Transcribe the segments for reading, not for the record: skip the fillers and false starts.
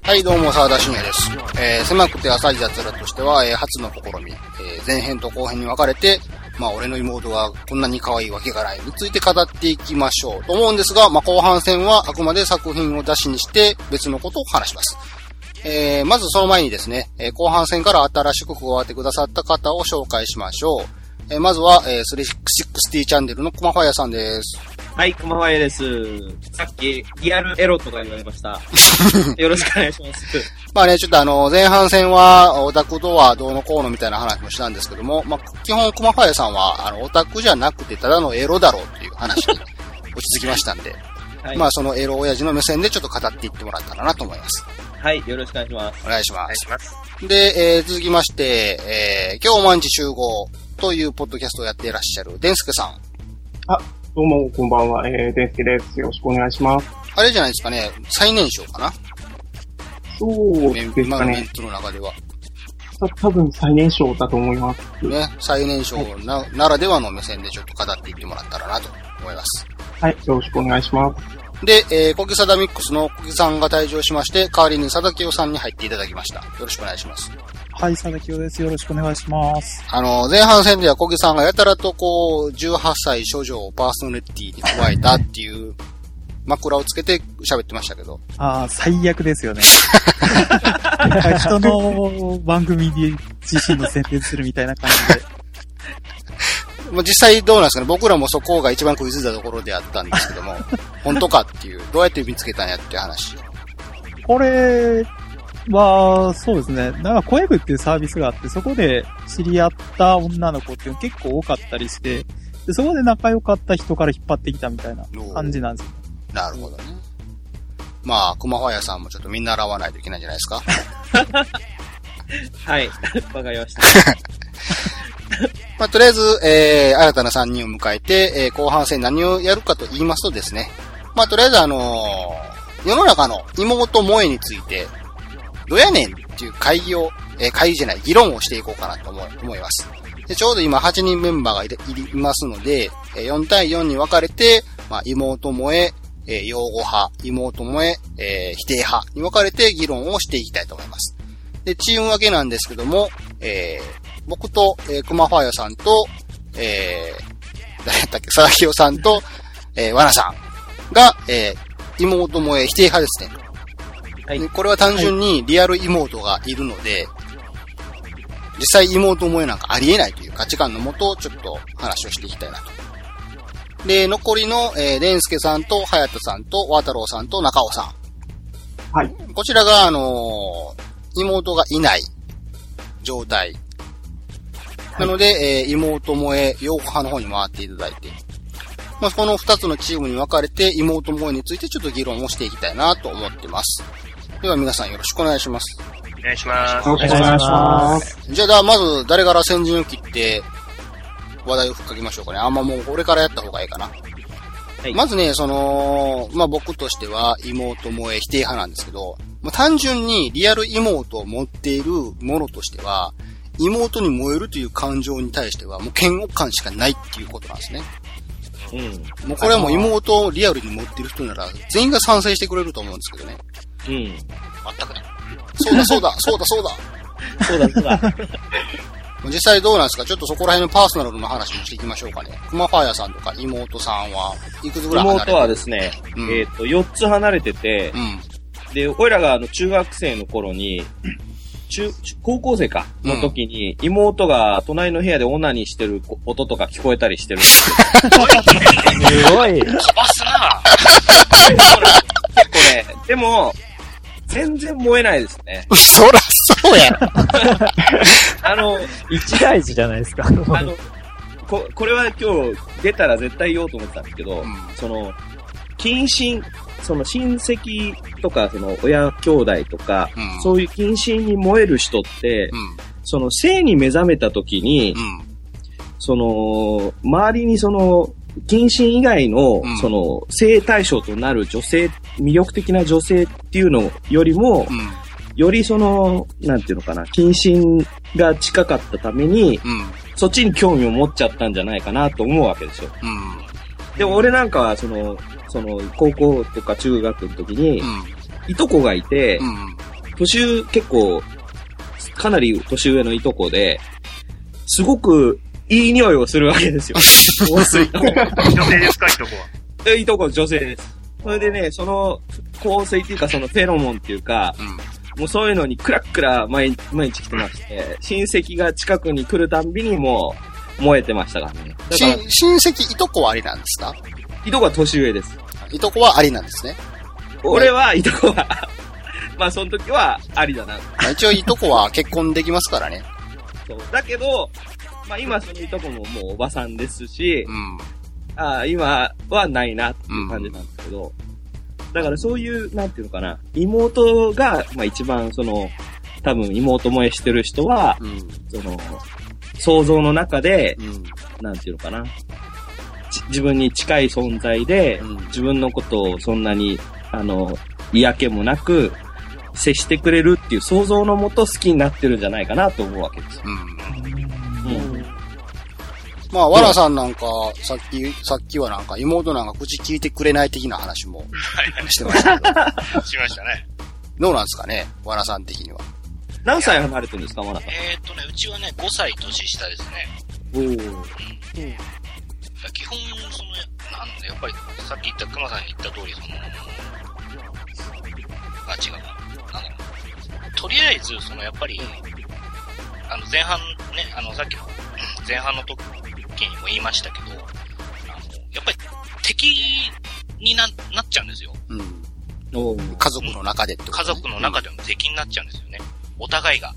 はい、どうも、沢田信也です。狭くて浅い雑らとしては、初の試み、前編と後編に分かれて、俺の妹がこんなに可愛いわけがないについて語っていきましょうと思うんですが、後半戦はあくまで作品を出しにして別のことを話します。まずその前にですね、後半戦から新しく加わってくださった方を紹介しましょう。まずは、360チャンネルの熊ファイヤさんです。 はい、熊ファイヤです。さっき、リアルエロとか言われました。よろしくお願いします。 ちょっと前半戦は、オタクとはどうのこうのみたいな話もしたんですけども、基本熊ファイヤさんは、オタクじゃなくてただのエロだろうっていう話に落ち着きましたんで、はい、そのエロ親父の目線でちょっと語っていってもらったらなと思います。 はい、よろしくお願いします。 お願いします。で、続きまして、今日毎日集合というポッドキャストをやっていらっしゃる、デンスケさん。 どうも、こんばんは。デンスケです。よろしくお願いします。 あれじゃないですかね、最年少かな？ そうですかね。 今のメンツの中では。 多分最年少だと思います。 ね、最年少ならではの目線でちょっと語っていってもらったらなと思います。 はい、よろしくお願いします。 で、コキサダミックスのコキさんが退場しまして、代わりに佐々木さんに入っていただきました。よろしくお願いします。 はい、佐々木です。よろしくお願いします。 前半戦ではコキさんがやたらと18歳処女をパーソナリティに加えたっていう枕をつけて喋ってましたけど。 最悪ですよね。人の番組に自身の宣伝するみたいな感じで。 実際どうなんですかね、僕らもそこが一番食いついたところであったんですけども、本当かっていう、どうやって見つけたんやっていう話。 これは、そうですね、コエグっていうサービスがあって、そこで知り合った女の子っていうの結構多かったりして、でそこで仲良かった人から引っ張ってきたみたいな感じなんですよ。 なるほどね。熊ファイヤさんもちょっと見習わないといけないんじゃないですか。 はい、わかりました。 とりあえず、新たな3人を迎えて、後半戦何をやるかと言いますとですね。とりあえず世の中の妹萌えについて、どやねんっていう議論をしていこうかなと思います。で、ちょうど今8人メンバーがいますので、4対4に分かれて、妹萌え、擁護派、妹萌え、否定派に分かれて議論をしていきたいと思います。で、チーム分けなんですけども、僕と、熊ファイヤさんと、誰だったっけ、佐々木さんと、わなさんが、妹萌え否定派ですね。はい。これは単純にリアル妹がいるので、実際妹萌えなんかありえないという価値観のもと、ちょっと話をしていきたいなと。で、残りの、デンスケさんと、はやたさんと、わたろうさんと、中尾さん。 はい。 こちらが、妹がいない状態。なので、妹萌え、擁護派の方に回っていただいて、この2つのチームに分かれて、妹萌えについてちょっと議論をしていきたいなと思ってます。では皆さんよろしくお願いします。 お願いします。 よろしくお願いします。 じゃあ、まず誰から先陣を切って話題をふっかけましょうかね。もう俺からやった方がいいかな。はい、まずね、僕としては妹萌え否定派なんですけど、単純にリアル妹を持っているものとしては、妹に燃えるという感情に対してはもう嫌悪感しかないっていうことなんですね。もうこれはもう妹をリアルに持っている人なら全員が賛成してくれると思うんですけどね。全くだ。そうだ。実際どうなんですか？ちょっとそこら辺のパーソナルの話もしていきましょうかね。熊ファイヤさんとか妹さんはいくつぐらい離れてる？ 妹はですね、4つ離れてて、で、俺らが中学生の頃に、高校生かの時に、妹が隣の部屋でオナニーしてる音とか聞こえたりしてるんですよ。すごい。 飛ばすな結構ね、でも、全然燃えないですね。 そらそうや一大事じゃないですか。 これは今日出たら絶対言おうと思ってたんですけど、近親、親戚とか、親兄弟とか、そういう近親に燃える人って、性に目覚めた時に、周りに近親以外の、性対象となる女性、魅力的な女性っていうのよりも、よりなんていうのかな、近親が近かったために、そっちに興味を持っちゃったんじゃないかなと思うわけですよ。でも俺なんかは、高校とか中学の時に、いとこがいて、 結構、かなり年上のいとこで、すごくいい匂いをするわけですよ。香水の。 女性ですか、いとこは。 いとこ女性です。それでね、その香水っていうかそのフェロモンっていうか、もうそういうのにクラックラ毎日来てまして、親戚が近くに来るたんびにもう燃えてましたからね。 親戚いとこはありなんですか？ いとこは年上です。 いとこはありなんですね。 俺はいとこは、まあその時はありだな。 まあ、一応いとこは結婚できますからね。 そう。だけど、まあ今そのいとこももうおばさんですし、今はないなっていう感じなんですけど、だからそういう、なんていうのかな、妹が、まあ一番多分妹萌えしてる人は、想像の中で、なんていうのかな、自分に近い存在で、自分のことをそんなに、嫌気もなく、接してくれるっていう想像のもと好きになってるんじゃないかなと思うわけですよ。 まあ、わらさんなんか、さっきはなんか、妹なんか口聞いてくれない的な話もしてましたけど。 しましたね。 どうなんですかね、わらさん的には。 何歳離れてるんですか、まだ。 うちはね、5歳年下ですね。基本、やっぱり、さっき言った熊さんに言った通り、違うな。とりあえず、やっぱり、前半ね、さっきの、前半の時にも言いましたけど、やっぱり敵になっちゃうんですよ。 家族の中でってことね。 家族の中での敵になっちゃうんですよね。お互いが。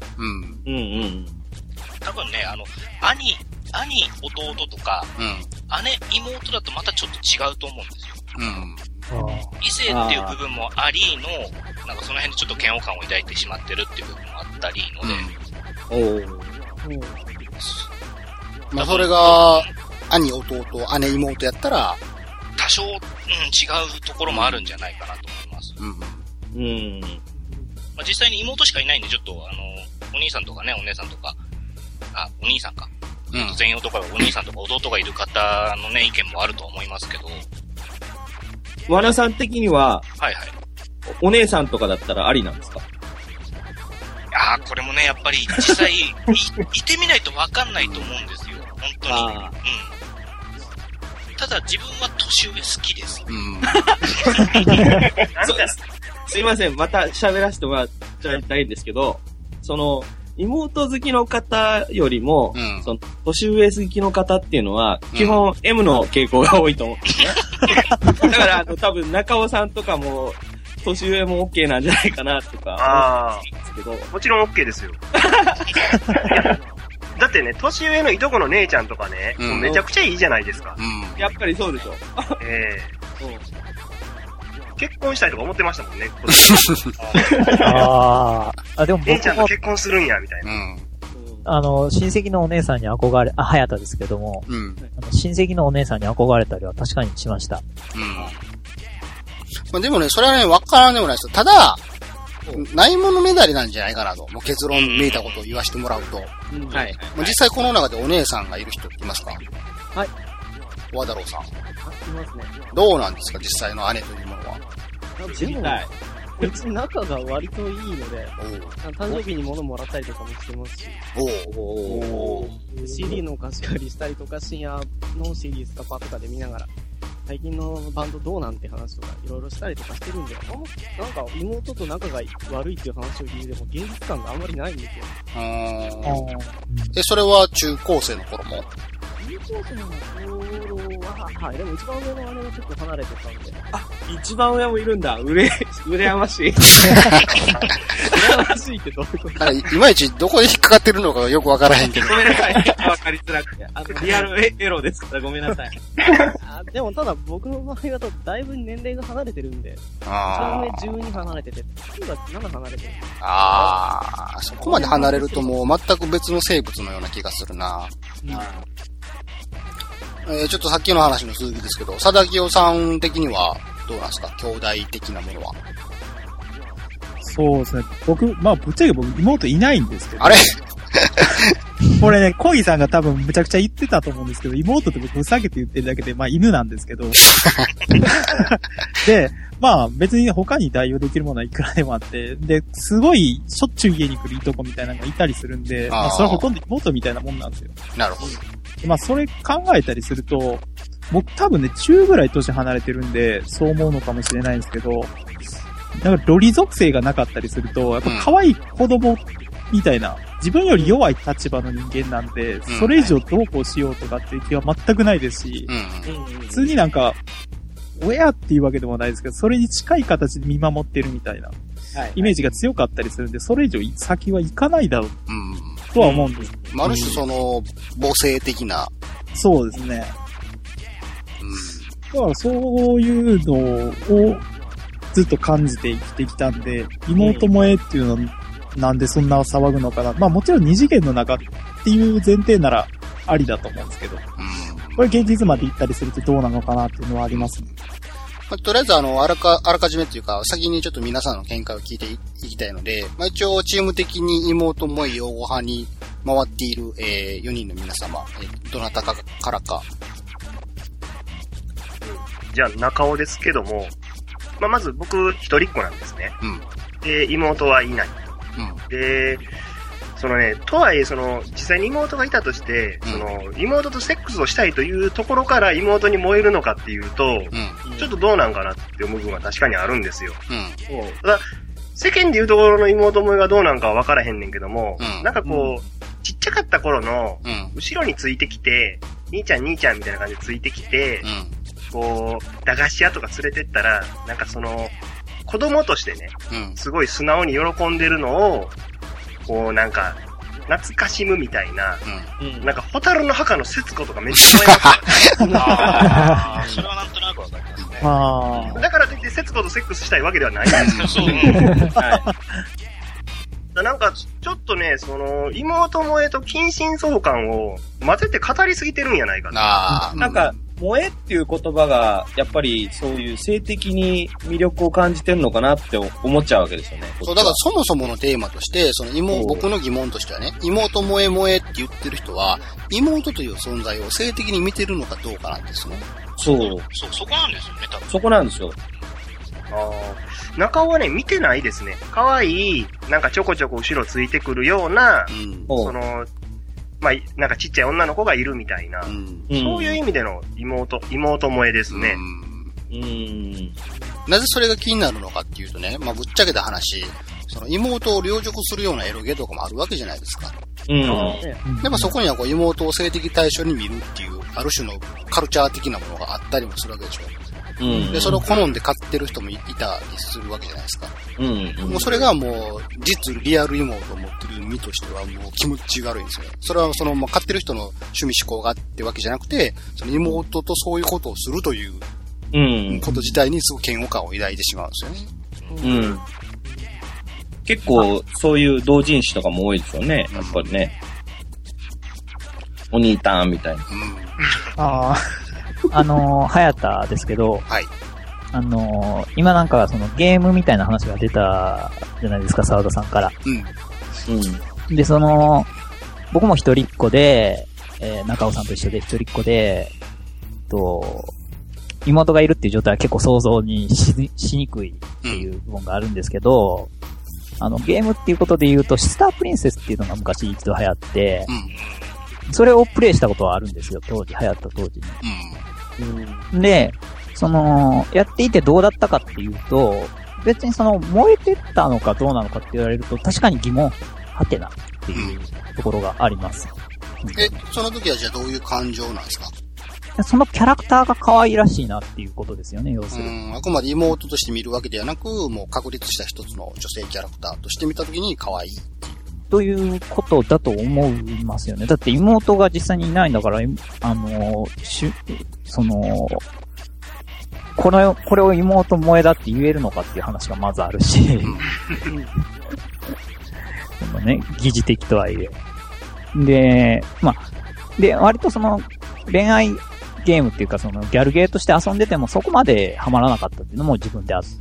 多分ね、兄、弟とか、姉、妹だとまたちょっと違うと思うんですよ。異性っていう部分もありの、なんかその辺でちょっと嫌悪感を抱いてしまってるっていう部分もあったりので、 まあ、それが、兄、弟、姉、妹やったら、 多少、違うところもあるんじゃないかなと思います。まあ、実際に妹しかいないんで、ちょっと、お兄さんとかね、お姉さんとか、お兄さんか。全容とかお兄さんとか弟がいる方のね、意見もあると思いますけど。 わらさん的には、お姉さんとかだったらありなんですか？ これもね、やっぱり実際いてみないとわかんないと思うんですよ。本当に。ただ自分は年上好きです。 すいません、また喋らせてもらっちゃいたいんですけど、妹好きの方よりも、年上好きの方っていうのは、基本 M の傾向が多いと思うんですね。だから多分中尾さんとかも、年上も OK なんじゃないかなとか思うんですけど。 もちろん OK ですよ。だってね、年上のいとこの姉ちゃんとかね、めちゃくちゃいいじゃないですか。 やっぱりそうでしょ。 結婚したいとか思ってましたもんね。 でも僕も姉ちゃんと結婚するんや、みたいな。 親戚のお姉さんに憧れ、早田ですけども、親戚のお姉さんに憧れたりは確かにしました。 まあ、でもね、それはね、わからんでもないですよ。ただ、ないものねだりなんじゃないかなと。もう結論めいたことを言わせてもらうと。実際この中でお姉さんがいる人っていますか？ はい。 和太郎さん。 いますね。 どうなんですか、実際の姉というものは。 うち仲が割といいので、誕生日に物もらったりとかもしてますし、CD の貸し借りしたりとか、深夜の CD スカパーとかで見ながら、最近のバンドどうなんて話とかいろいろしたりとかしてるんで、なんか妹と仲が悪いっていう話を聞いても現実感があんまりないんですよ。 それは中高生の頃も？ 中高生の頃は、でも一番上の姉はちょっと離れてたんで。 一番上もいるんだ。羨ましい。 羨ましいってどういうこと？ いまいちどこで引っかかってるのかよくわからへんけど。 ごめんなさい。わかりづらくて。リアルエロですからごめんなさい。 でもただ僕の場合だとだいぶ年齢が離れてるんで、一番上12離れてて、次が7離れてる。 そこまで離れるともう全く別の生物のような気がするな。ちょっとさっきの話の続きですけど、貞清さん的にはどうなんですか？兄弟的なものは。 そうですね。ぶっちゃけ僕妹いないんですけど。 あれこれね、コイさんが多分むちゃくちゃ言ってたと思うんですけど、妹って僕ふざけて言ってるだけで、まあ犬なんですけど。で、まあ別に他に代用できるものはいくらでもあって、で、すごいしょっちゅう家に来るいとこみたいなのがいたりするんで、まあそれはほとんど妹みたいなもんなんですよ。 なるほど。 まあそれ考えたりすると、僕多分ね、中ぐらい年離れてるんで、そう思うのかもしれないんですけど、なんかロリ属性がなかったりすると、やっぱ可愛い子供みたいな、自分より弱い立場の人間なんで、それ以上どうこうしようとかっていう気は全くないですし、普通になんか、親っていうわけでもないですけど、それに近い形で見守ってるみたいな、イメージが強かったりするんで、それ以上先は行かないだろう、とは思うんです。 ある種その、母性的な。 そうですね。だからそういうのをずっと感じて生きてきたんで、妹萌えっていうのはなんでそんな騒ぐのかな。まあもちろん二次元の中っていう前提ならありだと思うんですけど、これ現実まで行ったりするとどうなのかなっていうのはありますね。 まあ、とりあえずあらかじめというか、先にちょっと皆さんの見解を聞いていきたいので、まあ一応チーム的に妹萌え擁護派に回っている、4人の皆様、どなたかからか。 じゃあ中尾ですけども、まあ、まず僕一人っ子なんですね。で、妹はいない。で、そのね、とはいえ実際に妹がいたとして、妹とセックスをしたいというところから妹に燃えるのかっていうと、ちょっとどうなんかなって思う部分は確かにあるんですよ。ただ、世間でいうところの妹萌えがどうなんかは分からへんねんけども、なんかこう、ちっちゃかった頃の、後ろについてきて、兄ちゃんみたいな感じでついてきて、こう、駄菓子屋とか連れてったら、なんか子供としてね、すごい素直に喜んでるのを、こうなんか、懐かしむみたいな、なんか、ホタルの墓の節子とかめっちゃ思いますよね。 それはなんとなくわかりますね。 だからといって節子とセックスしたいわけではないんですよ。なんか、ちょっとね、妹萌えと近親相関を混ぜて語りすぎてるんやないかな。 なんか、萌えっていう言葉が、やっぱりそういう性的に魅力を感じてるのかなって思っちゃうわけですよね。 そう、だからそもそものテーマとして、僕の疑問としてはね、妹萌え萌えって言ってる人は、妹という存在を性的に見てるのかどうかなんですね。 そこなんですよね、多分。 そこなんですよ。 中尾はね、見てないですね。可愛い、なんかちょこちょこ後ろついてくるような、まあ、なんかちっちゃい女の子がいるみたいな、そういう意味での妹萌えですね。 なぜそれが気になるのかっていうとね、まあ、ぶっちゃけた話、妹を凌辱するようなエロゲとかもあるわけじゃないですか。でもそこには妹を性的対象に見るっていう、ある種のカルチャー的なものがあったりもするわけでしょ。で、それを好んで買ってる人もいたりするわけじゃないですか。もうそれがもう、実リアル妹を持ってる身としてはもう気持ち悪いんですよ。それはまあ、買ってる人の趣味思考があってわけじゃなくて、妹とそういうことをするという、こと自体にすごく嫌悪感を抱いてしまうんですよね。 結構、そういう同人誌とかも多いですよね、やっぱりね。お兄たんみたいな。 はやたですけど、 はい。 今なんかゲームみたいな話が出たじゃないですか、沢田さんから。で、僕も一人っ子で、中尾さんと一緒で一人っ子で、妹がいるっていう状態は結構想像にしにくいっていう部分があるんですけど、ゲームっていうことで言うと、スタープリンセスっていうのが昔一度流行って、それをプレイしたことはあるんですよ、流行った当時に。で、やっていてどうだったかっていうと、別に燃えてったのかどうなのかって言われると、確かに疑問、はてなっていうところがあります。 その時はじゃあどういう感情なんですか？ そのキャラクターが可愛らしいなっていうことですよね、要するに。 あくまで妹として見るわけではなく、もう確立した一つの女性キャラクターとして見た時に可愛いっていう。 ということだと思いますよね。だって妹が実際にいないんだから、これを妹萌えだって言えるのかっていう話がまずあるし、疑似的とはいえ。で、割と恋愛ゲームっていうかギャルゲーとして遊んでてもそこまでハマらなかったっていうのも自分であって、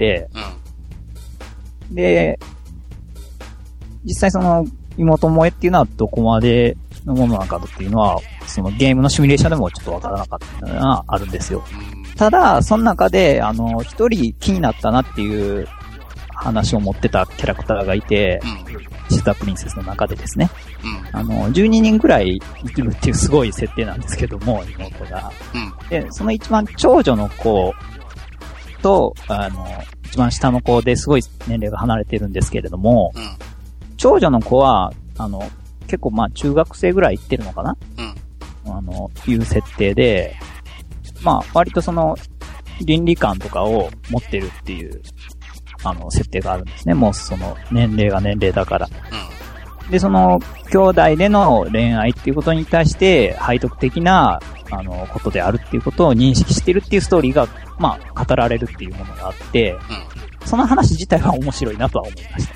で、実際妹萌えっていうのはどこまでのものなのかっていうのは、そのゲームのシミュレーションでもちょっとわからなかったのがあるんですよ。ただ、その中で、一人気になったなっていう話を持ってたキャラクターがいて、シスタープリンセスの中でですね。12人ぐらいいるっていうすごい設定なんですけども、妹が。で、その一番長女の子と、一番下の子ですごい年齢が離れてるんですけれども、長女の子は、結構まあ中学生ぐらい行ってるのかな、いう設定で、まあ割とその倫理観とかを持ってるっていう、設定があるんですね。もうその年齢が年齢だから。で、その兄弟での恋愛っていうことに対して背徳的な、ことであるっていうことを認識してるっていうストーリーが、まあ語られるっていうものがあって、その話自体は面白いなとは思いました。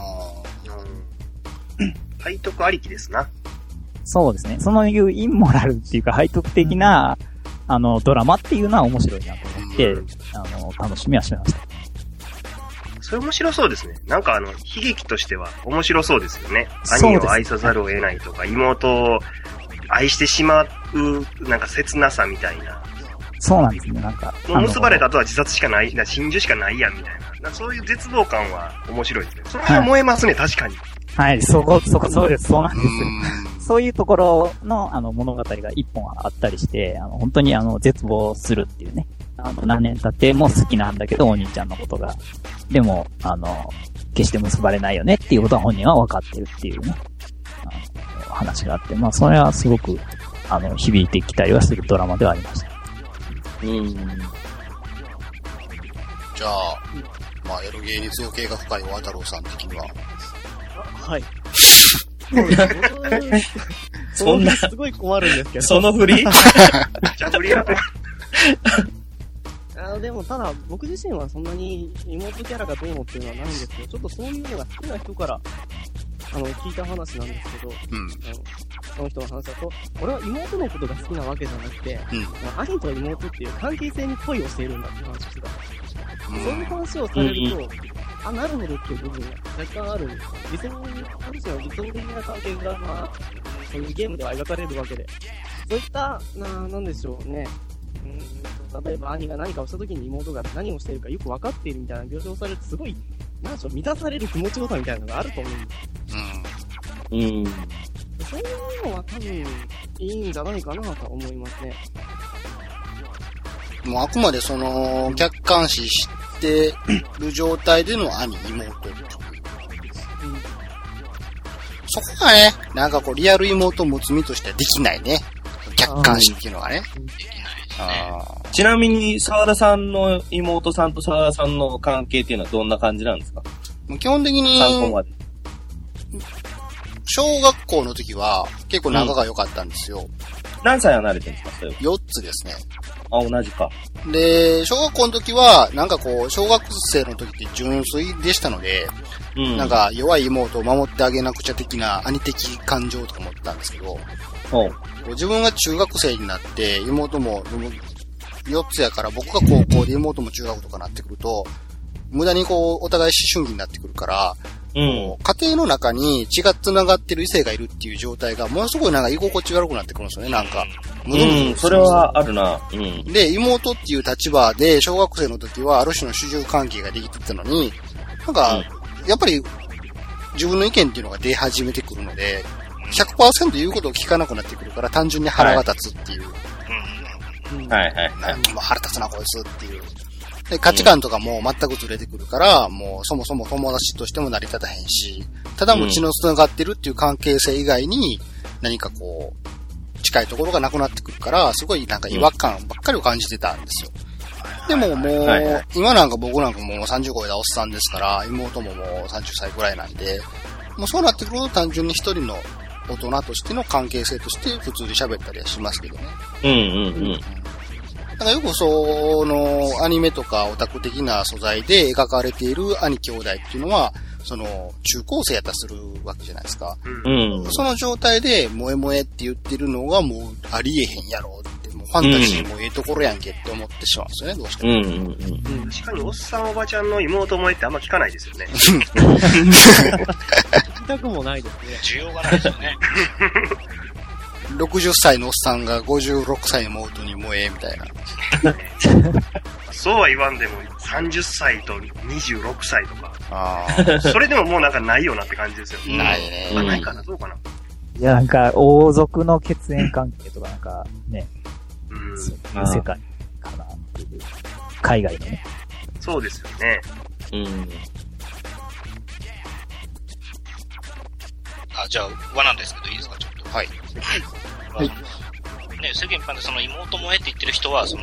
背徳ありきですな。 そうですね。そういうインモラルっていうか背徳的な、ドラマっていうのは面白いなと思って、楽しみはしました。 それ面白そうですね。なんか悲劇としては面白そうですよね。兄を愛さざるを得ないとか、妹を愛してしまう、なんか切なさみたいな。 そうなんですね、なんか。 もう結ばれた後は自殺しかない、心中しかないやんみたいな。そういう絶望感は面白いですね。それは燃えますね、確かに。 はい、そうです、そうなんです。そういうところの、物語が一本あったりして、本当に絶望するっていうね。何年経っても好きなんだけど、お兄ちゃんのことが。でも、決して結ばれないよねっていうことは本人は分かってるっていうね、話があって、まあ、それはすごく、響いてきたりはするドラマではありました。 じゃあ、まあ、エロゲーに造形が深い大太郎さん的には。 はい。 そんな、 すごい困るんですけど。 その振りじゃ振りやでも、ただ、僕自身はそんなに妹キャラがどうのっていうのはないんですけど、ちょっとそういうのが好きな人から、聞いた話なんですけど、その人の話だと、俺は妹のことが好きなわけじゃなくて、兄と妹っていう関係性に恋をしているんだって話をしてた。そういう話をされると、なるほどっていう部分が若干あるんですよ。理想に、ある種の理想的な関係が、まあ、そういうゲームでは描かれるわけで、そういった、なんでしょうね。例えば兄が何かをした時に妹が何をしているかよく分かっているみたいな描写をされるとすごい、なんでしょう、満たされる気持ちよさみたいなのがあると思うんです。そういうのは多分いいんじゃないかなと思いますね。 もうあくまでその、客観視してる状態での兄、妹っていう。そこがね、なんかこうリアル妹を持つ身としてはできないね。客観視っていうのがね。 ちなみに、沢田さんの妹さんと沢田さんの関係っていうのはどんな感じなんですか？ 基本的に、小学校の時は結構仲が良かったんですよ。 何歳離れてるんですか？ 4 つですね。 同じか。 で、小学校の時は、なんかこう、小学生の時って純粋でしたので、なんか弱い妹を守ってあげなくちゃ的な兄的感情とか持ってたんですけど、自分が中学生になって、妹も4つやから、僕が高校で妹も中学とかなってくると、無駄にこう、お互い思春期になってくるから、家庭の中に血が繋がってる異性がいるっていう状態が、ものすごいなんか居心地悪くなってくるんですよね、なんか。 それはあるな。 で、妹っていう立場で、小学生の時はある種の主従関係ができてたのに、なんか、やっぱり、自分の意見っていうのが出始めてくるので、100% 言うことを聞かなくなってくるから、単純に腹が立つっていう。腹立つなこいつっていう。で、価値観とかも全くずれてくるから、もうそもそも友達としても成り立たへんし、ただも血の繋がってるっていう関係性以外に、何かこう、近いところがなくなってくるから、すごいなんか違和感ばっかりを感じてたんですよ。でももう、今なんか僕なんかもう30超えたおっさんですから、妹ももう30歳くらいなんで、もうそうなってくると単純に一人の大人としての関係性として普通に喋ったりはしますけどね。だからよくそのアニメとかオタク的な素材で描かれている兄兄弟っていうのは、その中高生やったりするわけじゃないですか。その状態で萌え萌えって言ってるのがもうありえへんやろって、もうファンタジーもええところやんけって思ってしまうんですよね、どうしても。 確かにおっさんおばちゃんの妹萌えってあんま聞かないですよね。 聞きたくもないですね。 需要がないですよね。 60歳のおっさんが56歳の妹に萌え、みたいな。 そうは言わんでも、30歳と26歳とか。 あそれでももうなんかないよなって感じですよ。 ないね。 ないかな、どうかな。 いや、なんか、王族の血縁関係とかなんか、ね、そういう世界かなっていう。海外のね。 そうですよね。 じゃあ、輪なんですけどいいですか、ちょっと。 はい。 はい。ね、世間一般でその妹萌えって言ってる人は、自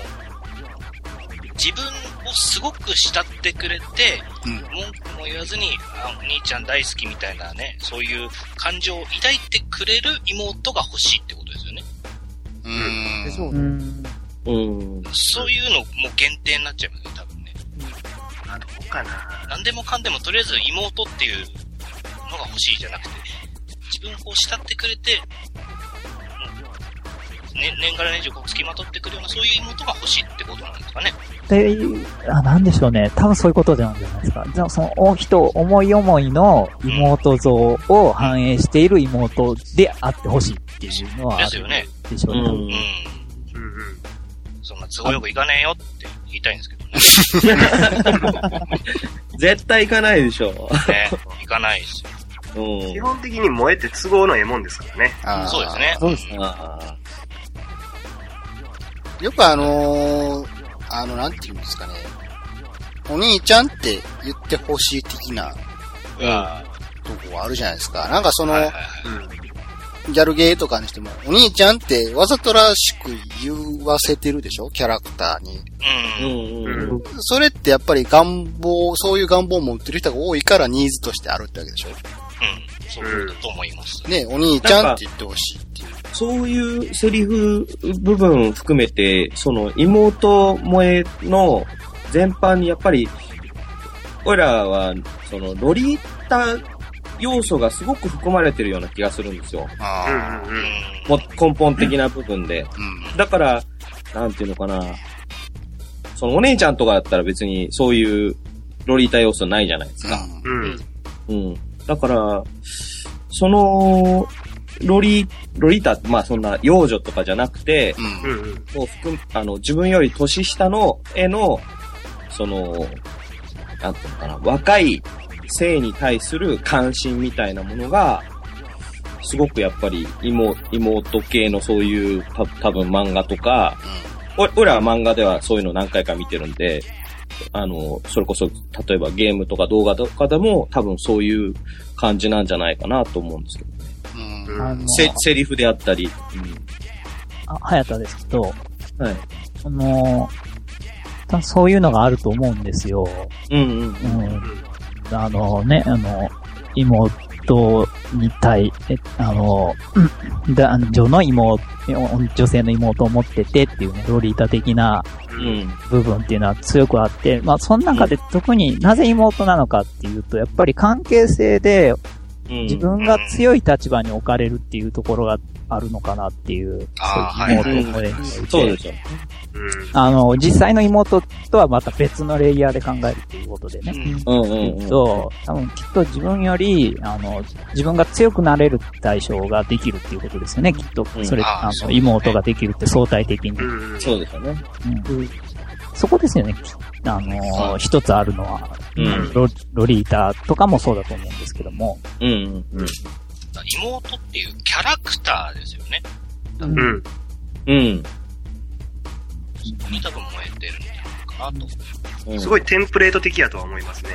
分をすごく慕ってくれて、文句も言わずに、お兄ちゃん大好きみたいなね、そういう感情を抱いてくれる妹が欲しいってことですよね。 でしょうね。 そういうのも限定になっちゃいますね、多分ね。 どうかな。 何でもかんでもとりあえず妹っていうのが欲しいじゃなくて、自分をこう慕ってくれて、年がら年中付きまとってくるような、そういう妹が欲しいってことなんですかね。 なんでしょうね。多分そういうことなんじゃないですか。じゃあ、その思い思いの妹像を反映している妹であってほしいっていうのはあるでしょうね。 そんな都合よくいかねえよって言いたいんですけどね。 絶対行かないでしょ。 ね、行かないし。 基本的に萌えって都合のええもんですからね。 そうですね。 そうですね。 よくなんて言うんですかね。お兄ちゃんって言ってほしい的な、とこあるじゃないですか。なんかギャルゲーとかにしても、お兄ちゃんってわざとらしく言わせてるでしょキャラクターに。それってやっぱりそういう願望を持ってる人が多いからニーズとしてあるってわけでしょそうだと思います。 ね、お兄ちゃんって言ってほしいっていう。 そういうセリフ部分含めて、その妹萌えの全般にやっぱり、俺らは、そのロリータ要素がすごく含まれてるような気がするんですよ。もう根本的な部分で。だから、なんていうのかな。そのお姉ちゃんとかだったら別にそういうロリータ要素ないじゃないですか。だから、その、ロリータって、まあそんな幼女とかじゃなくて、自分より年下の絵の、なんていうのかな、若い性に対する関心みたいなものが、すごくやっぱり妹系のそういう多分漫画とか、俺らは漫画ではそういうの何回か見てるんで、それこそ、例えばゲームとか動画とかでも多分そういう感じなんじゃないかなと思うんですけどね。セリフであったり。 早田ですけど、そういうのがあると思うんですよ。妹に女性の妹を持っててっていうね、ロリータ的な部分っていうのは強くあって、まあその中で特になぜ妹なのかっていうと、やっぱり関係性で自分が強い立場に置かれるっていうところがあるのかなっていう、妹萌えにおいて。 そうですよ。 実際の妹とはまた別のレイヤーで考えるっていうことでね。多分きっと自分より、自分が強くなれる対象ができるっていうことですよね、きっと。妹ができるって相対的に。 そうですよね。 そこですよね、一つあるのは、ロリータとかもそうだと思うんですけども。 妹っていうキャラクターですよね。そこに多分燃えてるんじゃないかなと。 すごいテンプレート的やとは思いますね。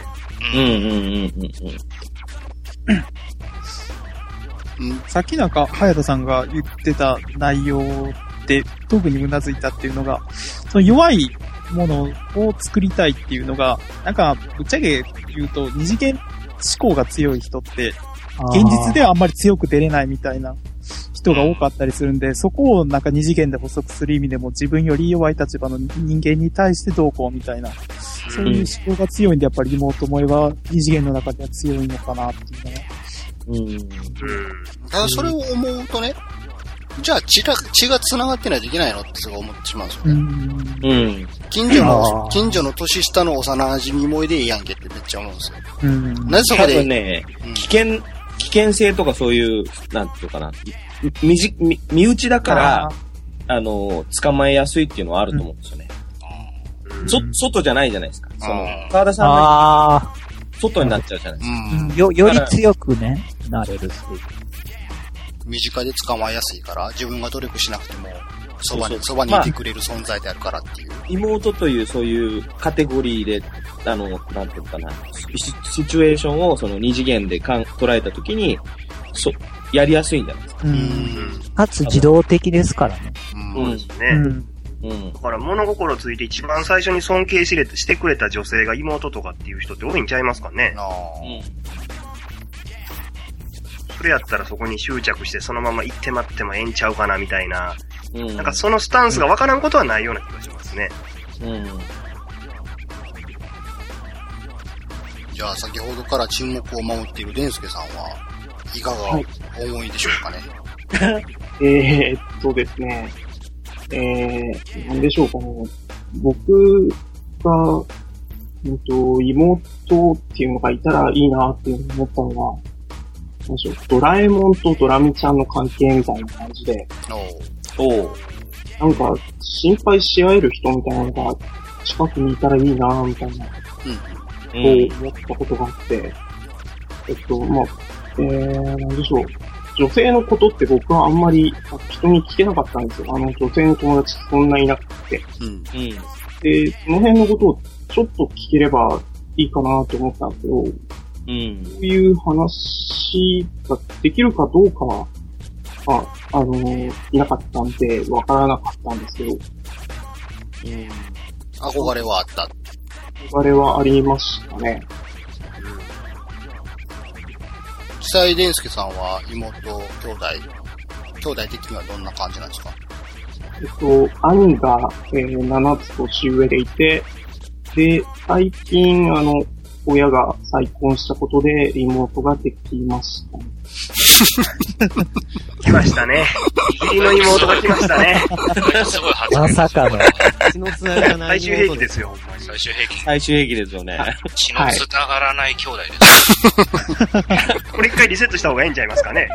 さっきなんか、早田さんが言ってた内容で、特にうなずいたっていうのが、その弱いものを作りたいっていうのが、なんか、ぶっちゃけ言うと、二次元思考が強い人って、現実ではあんまり強く出れないみたいな人が多かったりするんで、そこをなんか二次元で補足する意味でも自分より弱い立場の人間に対してどうこうみたいな、そういう思考が強いんで、やっぱり妹萌えは二次元の中では強いのかなっていうのは。 ただそれを思うとね、じゃあ血が繋がってないといけないのってすごい思ってしまうんですよね。近所の年下の幼馴染萌えでいいやんけってめっちゃ思うんですよ。なぜそこで。 多分ね、危険性とかそういう、なんていうかな、 身内だから、捕まえやすいっていうのはあると思うんですよね。外じゃないじゃないですか。川田さんが外になっちゃうじゃないですか。 より強くね、なれるっていう。 身近で捕まえやすいから、自分が努力しなくても、そばにいてくれる存在であるからっていう。 妹というそういうカテゴリーで、なんていうかな、シチュエーションをその二次元で捉えたときに、やりやすいんじゃないですか。 かつ自動的ですからね。 そうですね。だから物心ついて一番最初に尊敬してくれた女性が妹とかっていう人って多いんちゃいますかね。それやったらそこに執着してそのまま行って待ってもええんちゃうかなみたいな。なんかそのスタンスがわからんことはないような気がしますね。 じゃあ先ほどから沈黙を守っているデンスケさんはいかがお思いでしょうかね。 ですね。なんでしょうかね。僕が、妹っていうのがいたらいいなっていう思ったのは、なんでしょう、ドラえもんとドラミちゃんの関係みたいな感じで、なんか、心配し合える人みたいなのが近くにいたらいいなみたいな、思ったことがあって、なんでしょう。女性のことって僕はあんまり人に聞けなかったんですよ。女性の友達そんないなくて。で、その辺のことをちょっと聞ければいいかなと思ったんですけど、そういう話ができるかどうかは、いなかったんで、わからなかったんですけど。 憧れはあった。 憧れはありましたね。 実際、デンスケさんは妹、兄弟的にはどんな感じなんですか？ 兄が、7つ年上でいて、で、最近、親が再婚したことで妹ができましたね。 来ましたね。義理の妹が来ましたね。 すごい初まさかの。 血のつながらない最終兵器ですよ、ほんまに。 最終兵器。 最終兵器ですよね。 血のつながらない兄弟です。 これ一回リセットした方がいいんちゃいますかね。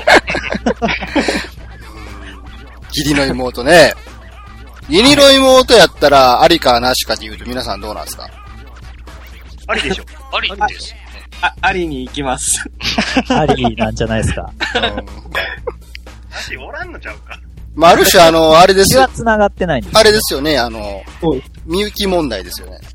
義理の妹ね。義理の妹やったらありかなしかで言うと皆さんどうなんですか？ ありでしょ。 ありですね。 ありに行きます。 ありなんじゃないですか。 足おらんのちゃうか。 まあ、ある種あれですよ。 血は繋がってないんです。 あれですよね、みゆき問題ですよね。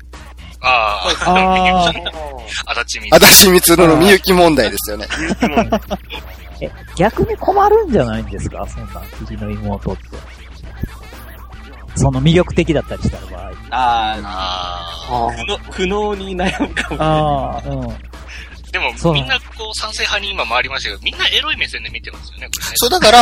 足立みつるのみゆき問題ですよね。 逆に困るんじゃないんですか？そんな、義理の妹って。その魅力的だったりした場合。 苦悩に悩むかもね。 でも、みんな賛成派に今回りましたけど、みんなエロい目線で見てますよね、これね。 そう、だから、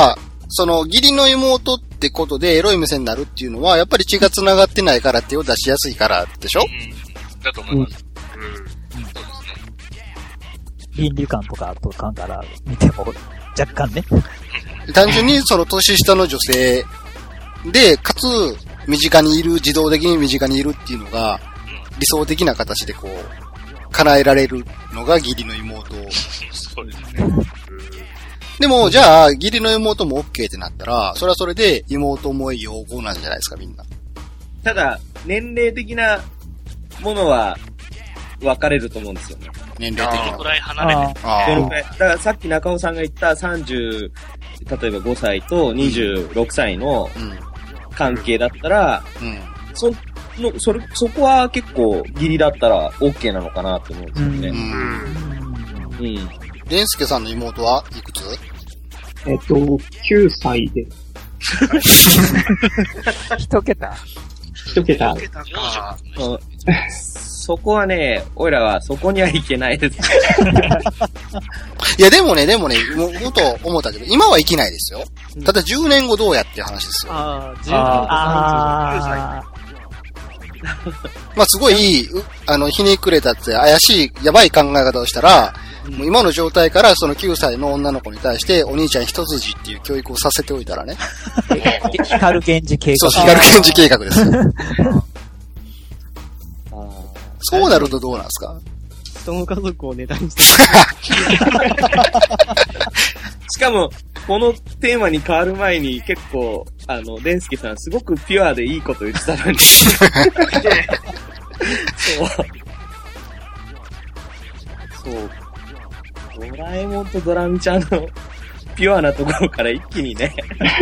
その、義理の妹ってことでエロい目線になるっていうのは、やっぱり血が繋がってないから手を出しやすいからでしょ？ だと思います。そうですね。 倫理観とかから見ても、若干ね。 単純にその年下の女性で、かつ、自動的に身近にいるっていうのが、理想的な形で叶えられるのが義理の妹。 そうですね。 でも、じゃあ、義理の妹も OK ってなったら、それはそれで妹思い要望なんじゃないですか、みんな。 ただ、年齢的なものは分かれると思うんですよね。 年齢的な。 どのくらい離れてるだからさっき中尾さんが言った例えば5歳と26歳の関係だったら、そこは結構義理だったら OK なのかなって思うんですよね。 デンスケさんの妹はいくつ ？9歳で。 一桁。 そこはね、おいらはそこにはいけないです。 いや、でもね、もっと思ったけど、今は生きないですよ。ただ10年後どうやっていう話ですよ。 10年後39歳。 まあ、すごい、ひねくれたって怪しい、やばい考え方をしたら、もう今の状態からその9歳の女の子に対してお兄ちゃん一筋っていう教育をさせておいたらね。 光源氏計画。 そう、光源氏計画です。そうなるとどうなんですか？ 人の家族をネタにして。 しかも、 このテーマに変わる前に結構、デンスケさんすごくピュアでいいこと言ってたのに。そう。ドラえもんとドラミちゃんのピュアなところから一気にね。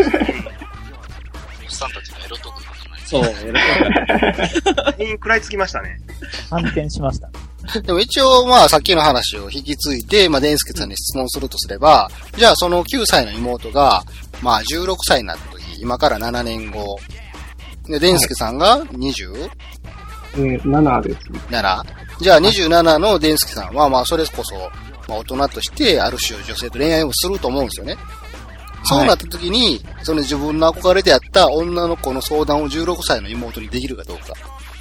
おっさんたちのエロトークが始まりそう、エロトーク。 全員食らいつきましたね。 反転しました。 でも一応、まあ、さっきの話を引き継いで、まあ、デンスケさんに質問するとすれば、じゃあその9歳の妹が、まあ、16歳になった時、今から7年後。で、デンスケさんが 20?、 7ですね。 7? じゃあ27のデンスケさんは、まあ、それこそ、まあ、大人として、ある種女性と恋愛をすると思うんですよね。そうなった時に、その自分の憧れであった女の子の相談を16歳の妹にできるかどうか。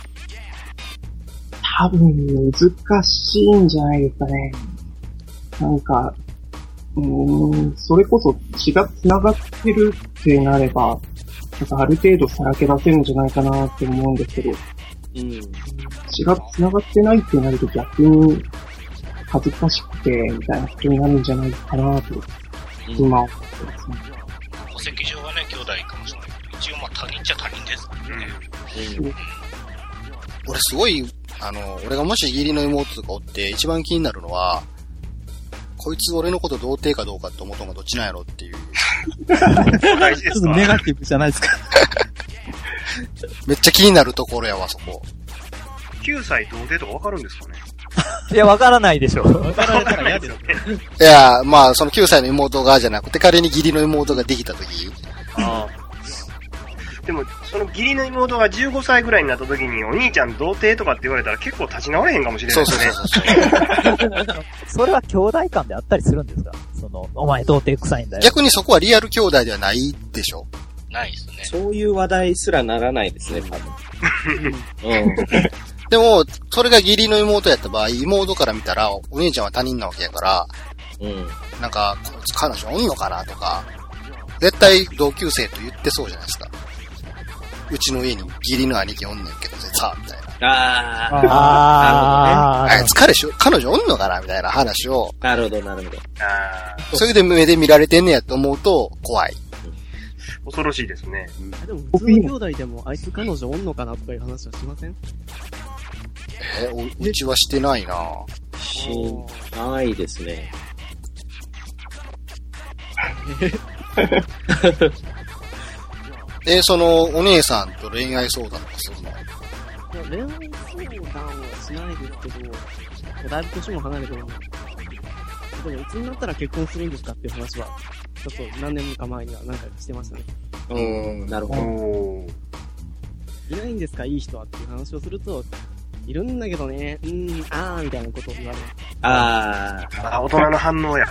多分難しいんじゃないですかね。なんか、それこそ血が繋がってるってなれば、なんかある程度さらけ出せるんじゃないかなって思うんですけど、血が繋がってないってなると逆に恥ずかしくてみたいなことになるんじゃないかなと、今思ってますね。 戸籍上はね、兄弟かもしれないけど、一応まあ他人っちゃ他人ですからね。 俺すごい、俺がもし義理の妹とかおって一番気になるのは、こいつ俺のこと童貞かどうかって思ったのがどっちなんやろっていう。 大事ですか？ ちょっとネガティブじゃないですか。 めっちゃ気になるところやわ、そこ。 9歳童貞とかわかるんですかね？ いや、わからないでしょ。 わかられたら嫌ですね。 いや、まあ、その9歳の妹がじゃなくて、仮に義理の妹ができたとき。 でも、その義理の妹が15歳ぐらいになった時に、お兄ちゃん童貞とかって言われたら結構立ち直れへんかもしれないですね。 そうそれは兄弟間であったりするんですか？お前童貞臭いんだよ。 逆にそこはリアル兄弟ではないでしょ？ ないですね。 そういう話題すらならないですね、多分。 でも、それが義理の妹やった場合、妹から見たら、お姉ちゃんは他人なわけやから、なんか、こいつ彼女おんのかなとか、絶対同級生と言ってそうじゃないですか。うちの家に義理の兄貴おんねんけどさ、みたいな。あいつ彼女おんのかなみたいな話を。 なるほど、なるほど。 それで目で見られてんねやと思うと、怖い。 恐ろしいですね。 でも、普通の兄弟でも、あいつ彼女おんのかなとかいう話はしません？ うちはしてないなないですね。 その、お姉さんと恋愛相談とかするの？ 恋愛相談はしないですけど、だいぶ年も離れてるので。でも、いつになったら結婚するんですかっていう話は、ちょっと何年か前には何回かしてましたね。 なるほど。 いないんですか、いい人はっていう話をすると、いるんだけどね、みたいなことを言われる。 大人の反応や。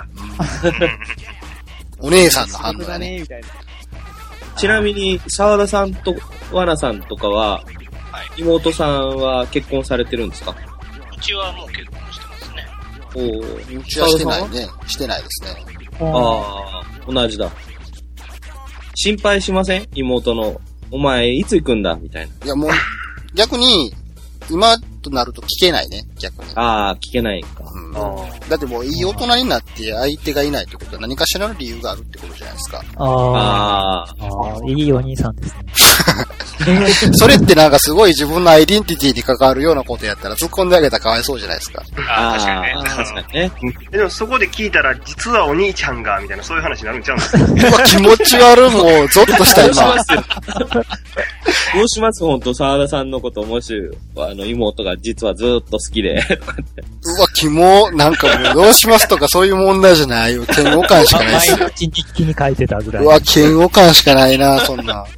お姉さんの反応だね。 みたいな。 ちなみに、沢田さんとわなさんとかは、妹さんは結婚されてるんですか？ うちはもう結婚してますね。 うちはしてないね。してないですね。 同じだ。心配しません？妹の、お前いつ行くんだみたいな。 いやもう、逆に、今となると聞けないね、逆に。 聞けないか。 だってもういい大人になって相手がいないってことは何かしらの理由があるってことじゃないですか。 いいお兄さんですね。 それってなんかすごい自分のアイデンティティに関わるようなことやったら突っ込んであげたらかわいそうじゃないですか。 確かにね。でもそこで聞いたら実はお兄ちゃんがみたいなそういう話になるんちゃうんですか？ うわ気持ち悪いもうゾッとした今。 どうします本当沢田さんのこともし妹が実はずっと好きで。 うわキモなんかもうどうしますとかそういう問題じゃないよ。嫌悪感しかないです。 毎日日記に書いてたぐらい。 うわ嫌悪感しかないなそんな。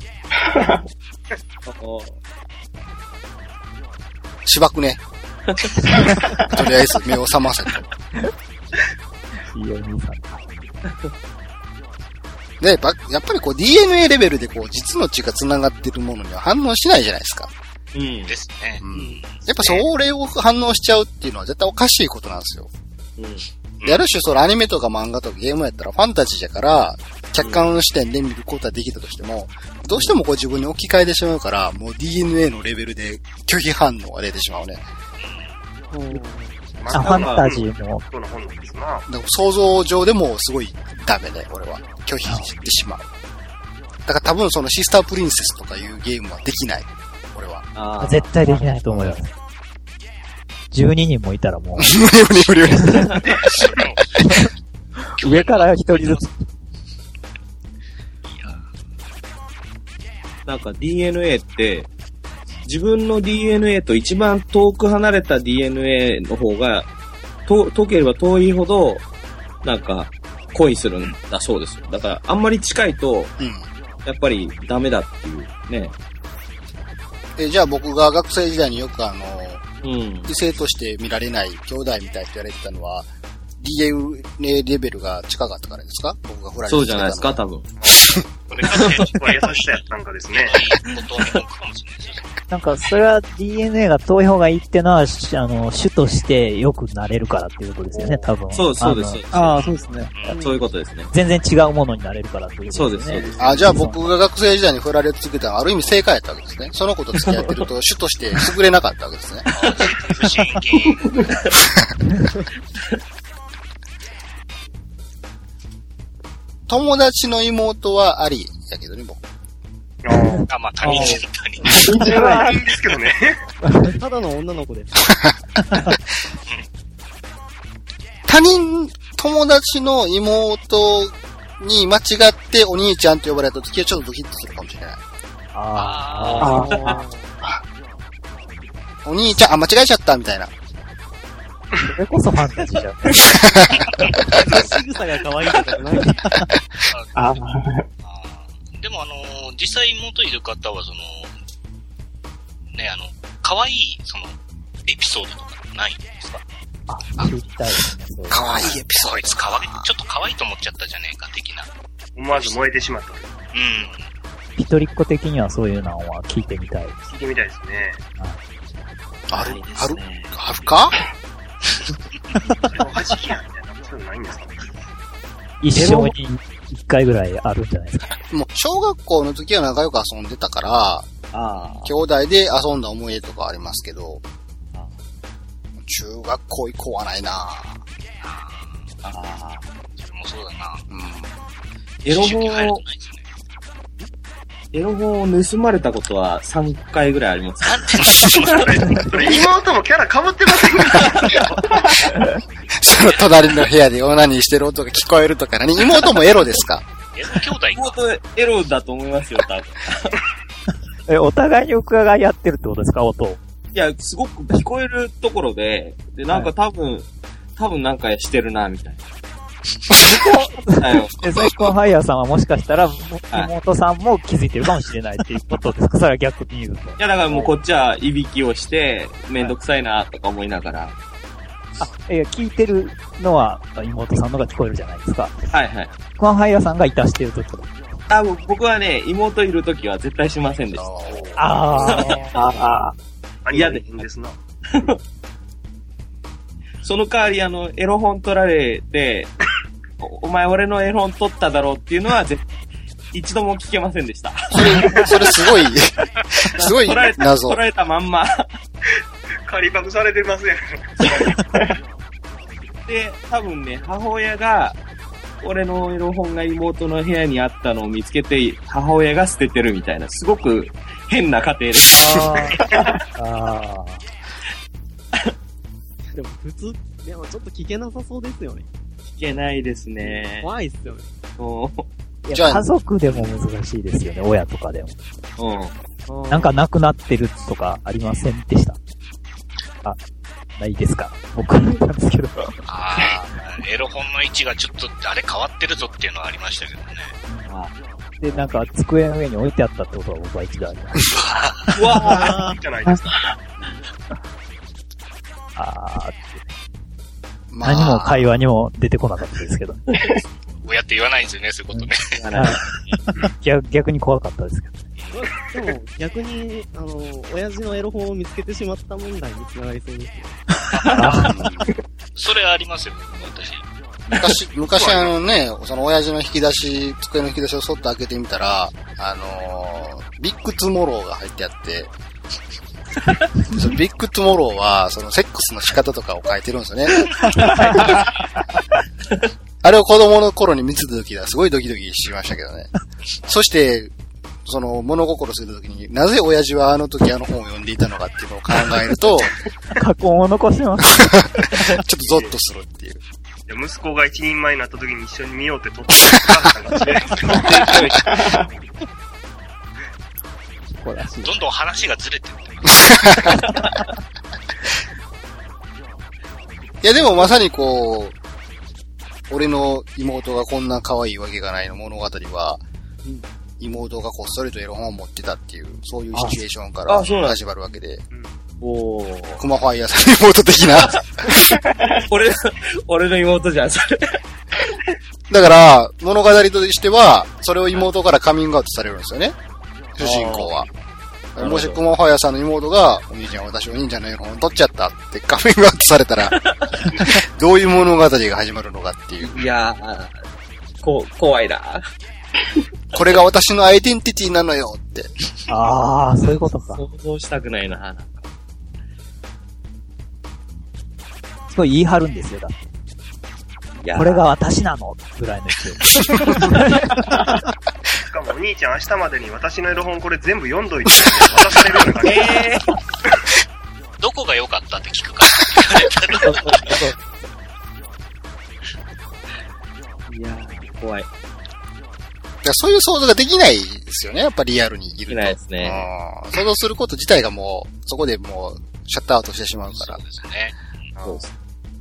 しばくね。とりあえず目を覚ませと。 いいお兄さん。 で、やっぱりこう DNA レベルでこう実の血が繋がってるものには反応しないじゃないですか。 ですね。 やっぱそれを反応しちゃうっていうのは絶対おかしいことなんですよ。で、ある種そのアニメとか漫画とかゲームやったらファンタジーだから、客観視点で見ることはできたとしても、どうしてもこう自分に置き換えてしまうから、もう DNA のレベルで拒否反応が出てしまうね。 ファンタジーも。 そうな本なんですな。 想像上でもすごいダメで、俺は。拒否してしまう。だから多分そのシスタープリンセスとかいうゲームはできない。俺は。 絶対できないと思います。12人もいたらもう。 無理。 上から一人ずつ。 なんか DNA って、自分の DNA と一番遠く離れた DNA の方が、遠ければ遠いほど、なんか、恋するんだそうですよ。だから、あんまり近いと、やっぱりダメだっていうね。 じゃあ僕が学生時代によく異性として見られない兄弟みたいって言われてたのは、DNA レベルが近かったからですか？僕が振られてた。 そうじゃないですか、多分。 これかつて優しさやったんかですね。 なんか、それは DNA が遠い方がいいってのは、種として良くなれるからっていうことですよね、多分。 そうです。 ああ、そうですね。 そういうことですね。 全然違うものになれるからっていうことですね。そうです。 じゃあ僕が学生時代に振られ続けたのはある意味正解やったわけですね。その子と付き合ってると、種として優れなかったわけですね。 不審金。 友達の妹はありやけどね、僕。 まあ他人じゃないんですけどね。 ただの女の子です。 友達の妹に間違ってお兄ちゃんと呼ばれた時はちょっとドキッとするかもしれない。お兄ちゃん、間違えちゃったみたいな。 それこそファンタジーじゃん。 仕草が可愛いとかじゃない。 でも実際妹いる方は可愛いエピソードとかないんですか？ 知りたいですね。 可愛いエピソード。 こいつちょっと可愛いと思っちゃったじゃねえか的な。 思わず燃えてしまった。 一人っ子的にはそういうのは聞いてみたいです。 聞いてみたいですね。 あるか？ そういうのないんですか？ 一生に一回ぐらいあるんじゃないですか。 もう小学校の時は仲良く遊んでたから、兄弟で遊んだ思い出とかありますけど、中学校以降はないな。 それもそうだな。 エロ本を盗まれたことは3回ぐらいあります。 それ妹もキャラ被ってませんか？ その隣の部屋でオナニーしてる音が聞こえるとかね。妹もエロですか？ 妹エロだと思いますよ、多分。お互いに伺い合ってるってことですか、音。 いや、すごく聞こえるところで、なんか多分なんかしてるな、みたいな。 セコンハイヤーさんはもしかしたら、妹さんも気づいてるかもしれないっていうことですか？それは逆に言うと。 いや、だからもうこっちはいびきをして、めんどくさいな、とか思いながら。 聞いてるのは妹さんのが聞こえるじゃないですか。 はいはい。 コンハイヤーさんがいたしてるときとか。 僕はね、妹いるときは絶対しませんでした。 嫌ですな。 その代わりエロ本取られて、お前俺のエロ本取っただろうっていうのは一度も聞けませんでした。 それすごい謎。 取られたまんま。 仮パクされてますやん。 で、多分ね、母親が、俺のエロ本が妹の部屋にあったのを見つけて、母親が捨ててるみたいな、すごく変な家庭です。 でも普通、でもちょっと聞けなさそうですよね。 聞けないですね。 怖いっすよね。 いや、家族でも難しいですよね、親とかでも。なんか亡くなってるとかありませんでした？ないですか？僕はなんですけど。 エロ本の位置がちょっとあれ変わってるぞっていうのはありましたけどね。 で、なんか机の上に置いてあったってことは僕は一度あります。 うわーじゃないですか。 何も会話にも出てこなかったですけど。 親って言わないんですよね、そういうことね。 逆に怖かったですけど。 でも、逆に、親父のエロ本を見つけてしまった問題につながりそうですよ。 それありますよ、私。 昔その親父の引き出し、机の引き出しをそっと開けてみたら、ビッグトゥモローが入ってあって、 ビッグトゥモローは、そのセックスの仕方とかを書いてるんですよね。あれを子供の頃に見てた時はすごいドキドキしましたけどね。そして、その物心する時になぜ親父はあの時あの本を読んでいたのかっていうのを考えると、 過去を残してます。 ちょっとゾッとするっていう。 息子が一人前になった時に一緒に見ようって撮ってどんどん話がずれてる。 いやでもまさにこう、俺の妹がこんな可愛いわけがないの物語は、妹がこっそりとエロ本を持ってたっていう、そういうシチュエーションから始まるわけで。クマファイヤーさんの妹的な。 俺の妹じゃん、それ。 だから、物語としては、それを妹からカミングアウトされるんですよね。主人公は。もしクマファイヤーさんの妹が、お兄ちゃん私お兄ちゃんのエロ本を取っちゃったってカミングアウトされたら、どういう物語が始まるのかっていう。 いやー、怖いな。 これが私のアイデンティティなのよって。 ああ、そういうことか。 想像したくないな。 すごい言い張るんですよ、だって。これが私なのぐらいの勢い。 しかもお兄ちゃん明日までに私のエロ本これ全部読んどいて渡されるような感じ。どこが良かったって聞くかいやー、怖い。 そういう想像ができないですよね。やっぱリアルにいると。 できないですね。 想像すること自体がもう、そこでもう、シャットアウトしてしまうから。 そうですね。 そうです。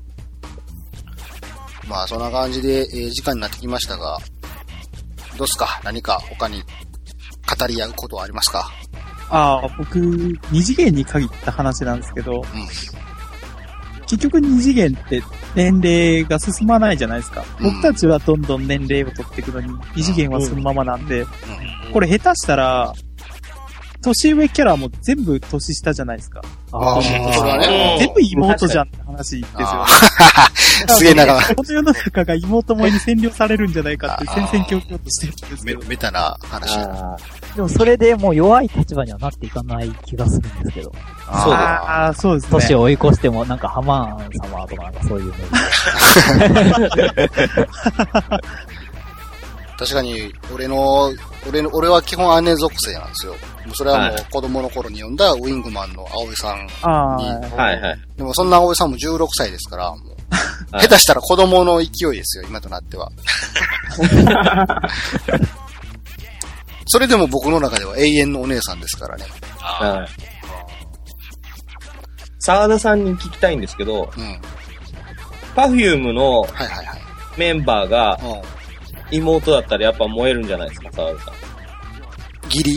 まあ、そんな感じで、時間になってきましたが、どうすか？何か他に語り合うことはありますか？ 僕、二次元に限った話なんですけど、結局二次元って年齢が進まないじゃないですか。僕たちはどんどん年齢を取っていくのに、二次元はそのままなんで、これ下手したら、年上キャラも全部年下じゃないですか。全部妹じゃんって話ですよ。 すげえ長い。 この世の中が妹萌えに占領されるんじゃないかって戦々恐々としてるんですけど。 メタな話だ。 でもそれでもう弱い立場にはなっていかない気がするんですけど。 そうですね。 年を追い越してもなんかハマーン様とかなんかそういうの。 確かに、俺は基本姉属性なんですよ。それはもう子供の頃に読んだウィングマンの葵さんに。でもそんな葵さんも16歳ですから、もう下手したら子供の勢いですよ、今となっては。それでも僕の中では永遠のお姉さんですからね。 沢田さんに聞きたいんですけど、Perfume のメンバーが妹だったらやっぱ燃えるんじゃないですか、沢田さん。 ギリ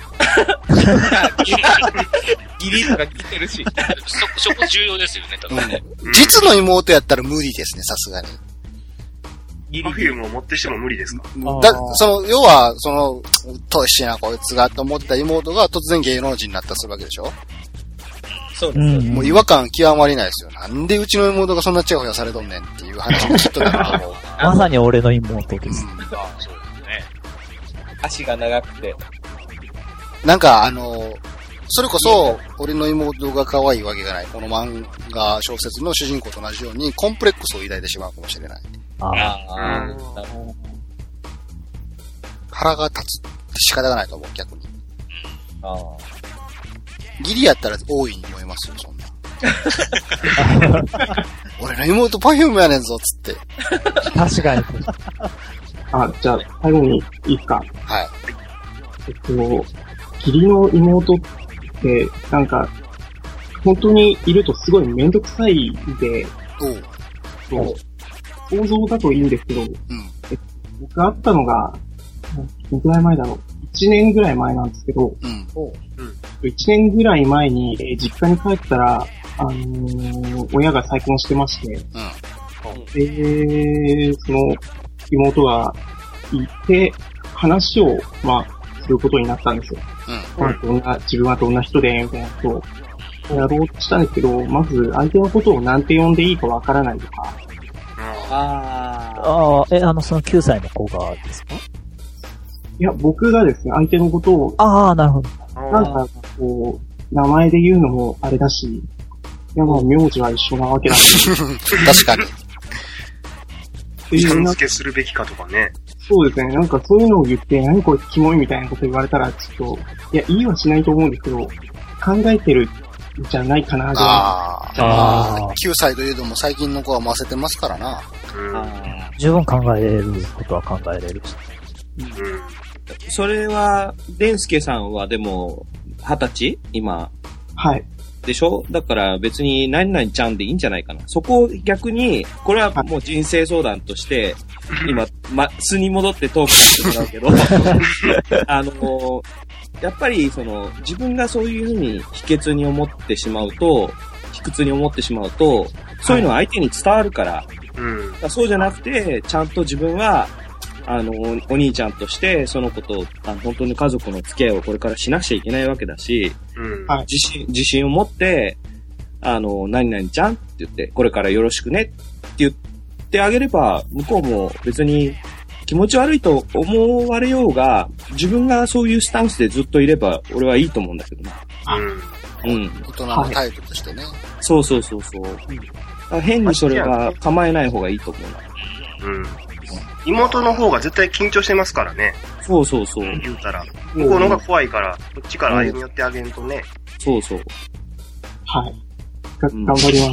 ギリとか聞いてるし。 そこ重要ですよね、多分ね。 実の妹やったら無理ですね、さすがに。 Perfume を持ってしても無理ですか？ 要は、うっとうしいなこいつがと思ってた妹が突然芸能人になったりするわけでしょ？ そうです。 もう違和感極まりないですよ。なんでうちの妹がそんなチヤホヤされとんねんっていう話がきっとなると思う。 まさに俺の妹です。 そうですね。 足が長くて。 なんかそれこそ、俺の妹が可愛いわけがない。この漫画小説の主人公と同じように、コンプレックスを抱いてしまうかもしれない。腹が立つって仕方がないと思う、逆に。ギリやったら大いに思いますよ、そんな。俺の妹Perfumeやねんぞ、つって。 確かに。 じゃあ、最後にいいですか？ はい。 義理の妹って、なんか、本当にいるとすごいめんどくさいで、想像だといいんですけど、僕会ったのが、どのくらい前だろう。1年ぐらい前なんですけど、1年ぐらい前に、実家に帰ったら、親が再婚してまして、その妹がいて、話を、することになったんですよ。自分はどんな人で、みたいなことをやろうとしたんですけど、まず相手のことをなんて呼んでいいかわからないとか。 その9歳の子がですか？ いや、僕がですね、相手のことを、 なるほど。 なんか、 名前で言うのもあれだし、いやまあ名字は一緒なわけだし。 確かに。 人付けするべきかとかね。 そうですね。なんかそういうのを言って、何これキモいみたいなこと言われたら、ちょっと、いや、言いはしないと思うんですけど、考えてるんじゃないかな、じゃあ。9歳というのも最近の子は混ぜてますからな。 十分考えれることは考えれるし。 それは、デンスケさんはでも、20歳今。 はい。 でしょ？だから別に何々ちゃんでいいんじゃないかな。そこを逆に、これはもう人生相談として、今、素に戻ってトークしてもらうけど、やっぱり自分がそういうふうに秘訣に思ってしまうと、そういうのは相手に伝わるから、そうじゃなくて、ちゃんと自分は、お兄ちゃんとして、その子と、本当に家族の付き合いをこれからしなくちゃいけないわけだし、自信を持って、何々ちゃんって言って、これからよろしくねって言ってあげれば、向こうも別に気持ち悪いと思われようが、自分がそういうスタンスでずっといれば、俺はいいと思うんだけどな。 大人の態度としてね。 そう。変にそれが構えない方がいいと思うな。 妹の方が絶対緊張してますからね。 そう。 言うたら。向こうの方が怖いから、こっちから歩み寄ってあげんとね。 そう。 はい。頑張ります。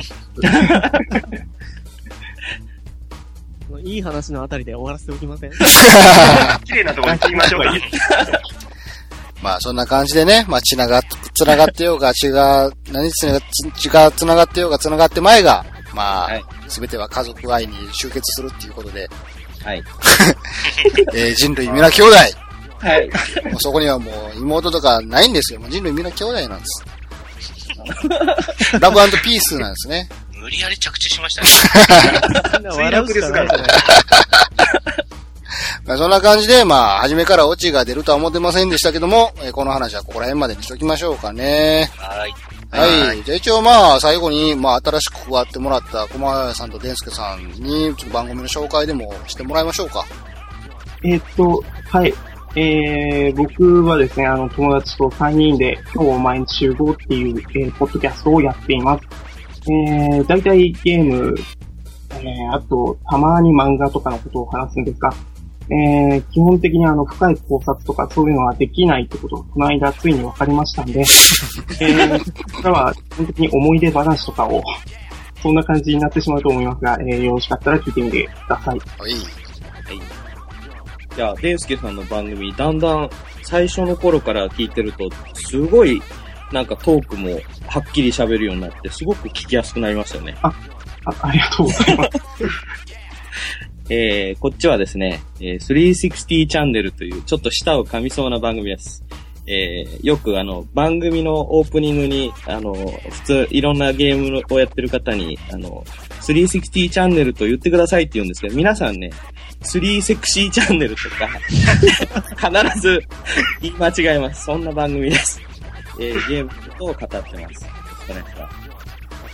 いい話のあたりで終わらせておきません？ 綺麗なところに切りましょうか。 まあそんな感じでね、まあ繋がってようが繋がってようが繋がってまいが、まあ、すべては家族愛に集結するっていうことで、 はい。 人類皆兄弟。 はい。 もうそこにはもう妹とかないんですよ。もう人類皆兄弟なんです。ラブ&ピースなんですね。 無理やり着地しましたね。 墜落ですからね。 まあそんな感じで、まあ初めからオチが出るとは思ってませんでしたけども、この話はここら辺までにしときましょうかね。 はい。 じゃあ一応まあ最後に、まあ新しく加わってもらった駒谷さんとデンスケさんにちょっと番組の紹介でもしてもらいましょうか。 はい。僕はですね、友達と3人で今日毎日集合っていう、ポッドキャストをやっています。だいたいゲーム、あと、たまに漫画とかのことを話すんですが、基本的に深い考察とかそういうのはできないってことがこの間ついに分かりましたんで、これは基本的に思い出話とかを、そんな感じになってしまうと思いますが、よろしかったら聞いてみてください。 はい。 じゃあ、デンスケさんの番組、だんだん最初の頃から聞いてると、すごい、なんかトークもはっきり喋るようになって、すごく聞きやすくなりましたよね。 ありがとうございます。 こっちはですね、360チャンネルというちょっと舌を噛みそうな番組です。よく番組のオープニングに、普通いろんなゲームをやってる方に、360チャンネルと言ってくださいって言うんですけど、皆さんね、3セクシーチャンネルとか、必ず言い間違えます。そんな番組です。ゲームのことを語ってます。よろしくお願いします。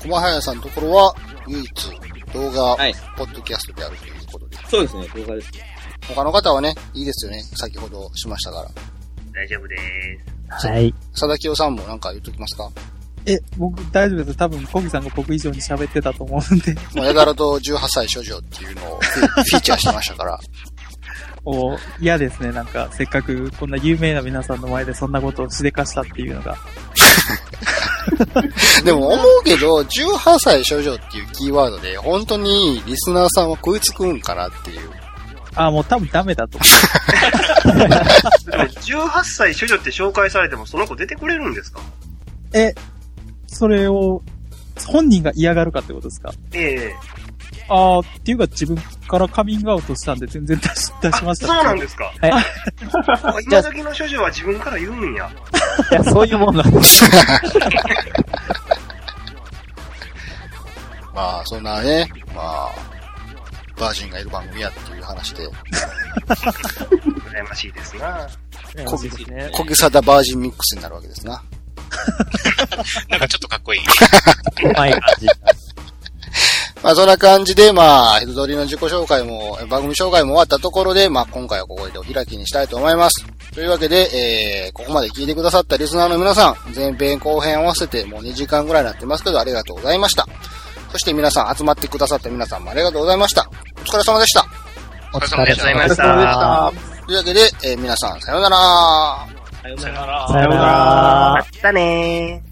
駒早さんのところは、唯一動画、ポッドキャストであるということで。 そうですね、動画です。 他の方はね、いいですよね。先ほどしましたから。 大丈夫でーす。 はい。 佐々木さんもなんか言っときますか？ 僕大丈夫です。多分、コギさんが僕以上に喋ってたと思うんで。 もうやがらと18歳処女っていうのをフィーチャーしてましたから。 嫌ですね。なんか、せっかくこんな有名な皆さんの前でそんなことをしでかしたっていうのが。 でも思うけど、18歳処女っていうキーワードで、本当にリスナーさんは食いつくんかなっていう。 もう多分ダメだと思う。18歳処女って紹介されてもその子出てくれるんですか？ それを、本人が嫌がるかってことですか？っていうか自分からカミングアウトしたんで全然出しました。 そうなんですか？今時の処女は自分から言うんや。 いや、そういうもんなんです。 まあ、そんなね、バージンがいる番組やっていう話で。 羨ましいですな。 コギサダバージンミックスになるわけですな。 なんかちょっとかっこいい。 うまい感じ。 まあそんな感じで、ヘドドリの自己紹介も、番組紹介も終わったところで、今回はここでお開きにしたいと思います。 というわけで、ここまで聞いてくださったリスナーの皆さん、前編後編合わせてもう2時間ぐらいになってますけど、ありがとうございました。そして皆さん集まってくださった皆さんもありがとうございました。お疲れ様でした。 お疲れ様でした。 お疲れ様でした。 というわけで、皆さんさようなら。 さようなら。 さようなら。 またねー。